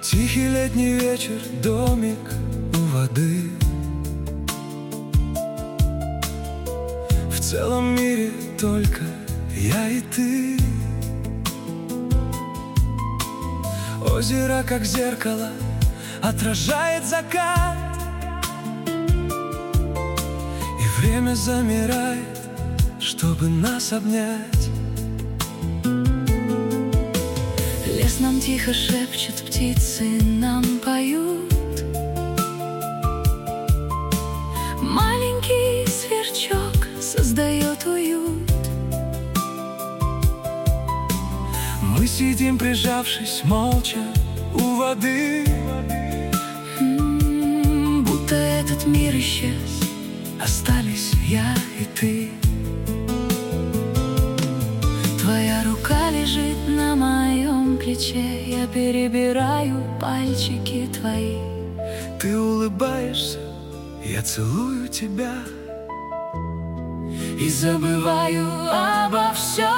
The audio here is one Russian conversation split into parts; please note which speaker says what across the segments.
Speaker 1: Тихий летний вечер, домик у воды. В целом мире только я и ты. Озеро, как зеркало, отражает закат, и время замирает, чтобы нас обнять.
Speaker 2: Лес нам тихо шепчет, птицы нам поют. Маленький сверчок создает уют.
Speaker 1: Мы сидим, прижавшись молча у воды,
Speaker 2: будто этот мир исчез,
Speaker 1: остались я и ты.
Speaker 2: твоя рука лежит на моем плече, я перебираю пальчики твои.
Speaker 1: Ты улыбаешься, я целую тебя
Speaker 2: И забываю обо всем.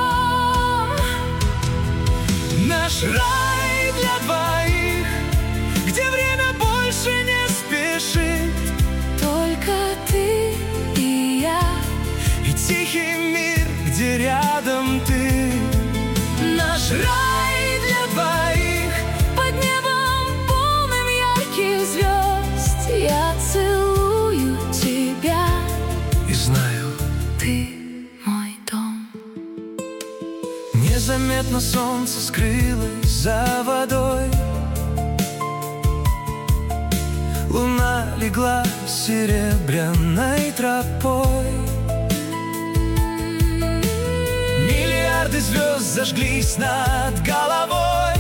Speaker 1: Наш рай для двоих, где время больше не спешит.
Speaker 2: Только ты и я,
Speaker 1: И тихий мир, где рядом ты.
Speaker 2: наш рай для двоих, под небом полным ярких звезд. Я целую тебя,
Speaker 1: И знаю,
Speaker 2: ты мой дом.
Speaker 1: незаметно солнце скрылось за водой. Луна легла серебряной тропой. Миллиарды звезд зажглись над головой.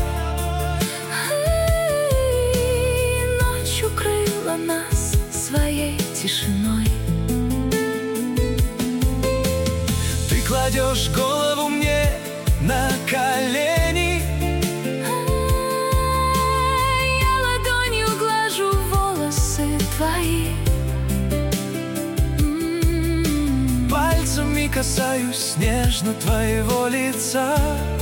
Speaker 2: Ночь укрыла нас своей тишиной.
Speaker 1: Ты кладешь голову мне на колени.
Speaker 2: Я ладонью глажу волосы твои.
Speaker 1: Пальцами касаюсь нежно твоего лица.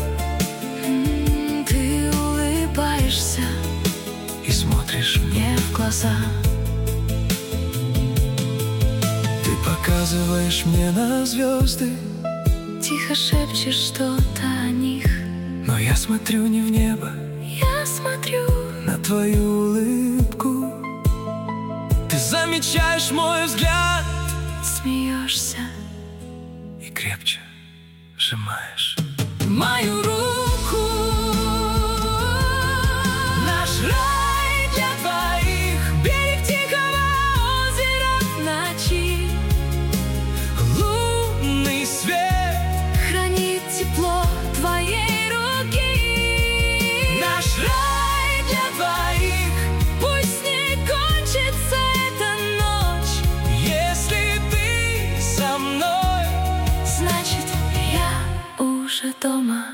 Speaker 2: Ты улыбаешься
Speaker 1: И смотришь мне.
Speaker 2: мне в глаза.
Speaker 1: Ты показываешь мне на звезды,
Speaker 2: Тихо шепчешь что-то о них.
Speaker 1: но я смотрю не в небо,
Speaker 2: Я смотрю,
Speaker 1: на твою улыбку. Ты замечаешь мой взгляд
Speaker 2: смеешься.
Speaker 1: и крепче сжимаешь
Speaker 2: Мою руку.
Speaker 1: наш рай для двоих,
Speaker 2: Берег тихого озера в ночи.
Speaker 1: лунный свет.
Speaker 2: Хранит тепло твоей руки.
Speaker 1: Наш рай для двоих,
Speaker 2: Пусть не кончится эта ночь,
Speaker 1: если ты со мной.
Speaker 2: значит, я уже дома.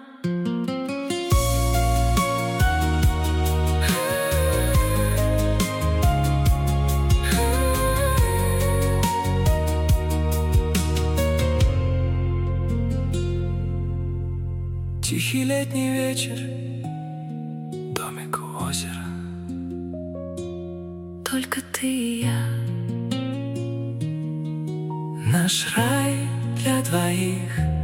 Speaker 1: Тихий летний вечер, домик у озера.
Speaker 2: Только ты и я.
Speaker 1: Наш рай для двоих.